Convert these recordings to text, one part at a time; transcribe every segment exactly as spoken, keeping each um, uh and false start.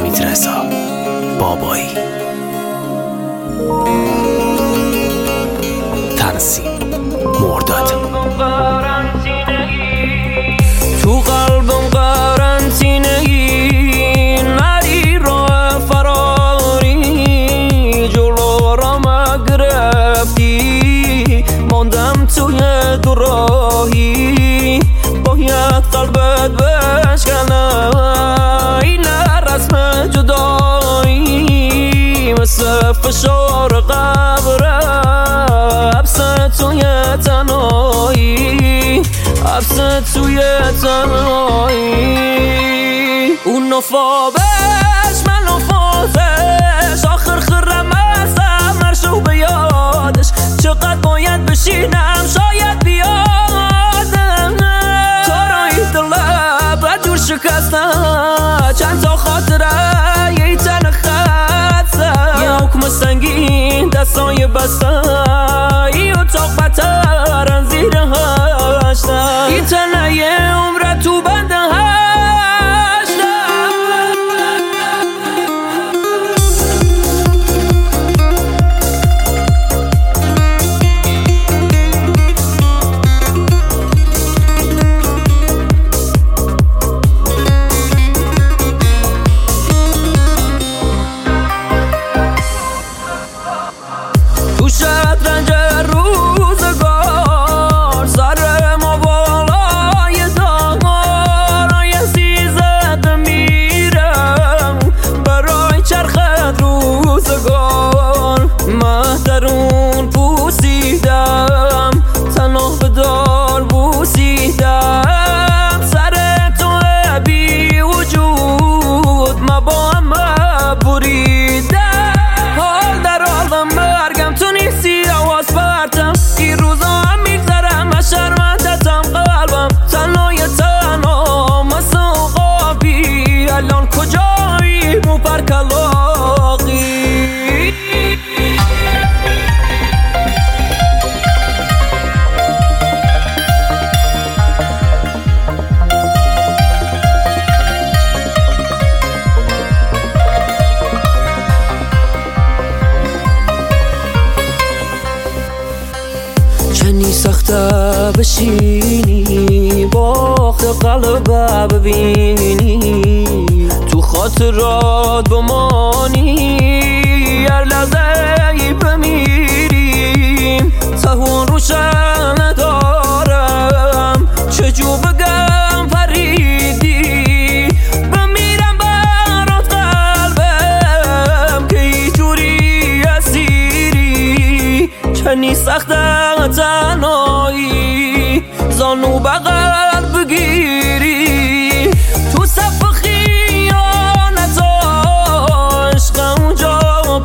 حمید رضا بابایی. تنظیم مرداد. تو قلبم قرنطینه ای، نری راه فراری، جلو را گرفتی، ماندم توی دوراهی، باید قلبت بشکنم، این رسم جدایی، مثل فشار قبره، حبس توی تنهایی، حبس توی تنهایی. اون نفابش من نفازش، آخر خرم ازم مرشو به یادش، چقدر باید بشینم شاید بیادم، تارای دلم و دور شکسته، چند تا خاطره یه تن خسته، یه حکم سنگین دستای بسته، یه اتاق بترن زیر هشته، این تنه یه عمره تو بنده هشته. تو شطرنج روزگار سر ما بالای دار، یه سیزد میرم برای چرخت روزگار، مهترون پوسیدم تنها به دار بوسیدم، سر تو بی وجود ما با هم بریدم، حال در حالم مرگم تو نیستی آواز پرتم، این روزا هم میگذرم از شرمندتم قلبم، تنهای تنها مثل قابی، الان کجایی مو پر کلاقی. چنی سخته بشینی باخت قلب ببینی، تو خاطرات بمانی، هر لحظه ای بمیریم، تهون روشن ندارم، چجور بگم پریدی، بمیرم برات قلبم که ای جوری اسیری، چنی سخته تنهایی، زانو بغل بگیری، تو صف خیانت عشق اونجا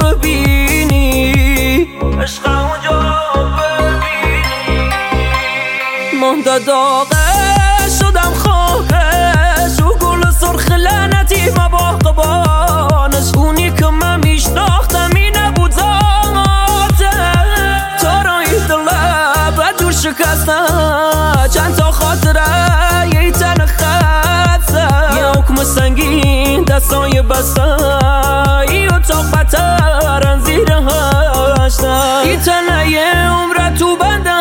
ببینی، عشق اونجا ببینی، مانده داغه شدم خواهش، و گل سرخ لعنتی ما با قبانش، اونی که من میشناختم این نبود ذاته، تارای دلم و دور شکسته، چند تا خاطره یه تن خسته، یه حکم سنگین دستای بسته، یه اتاق بترن زیر هشته، این تنه یه عمره تو بنده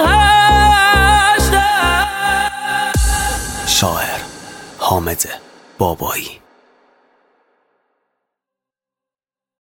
هشته. شاعر حامد بابایی.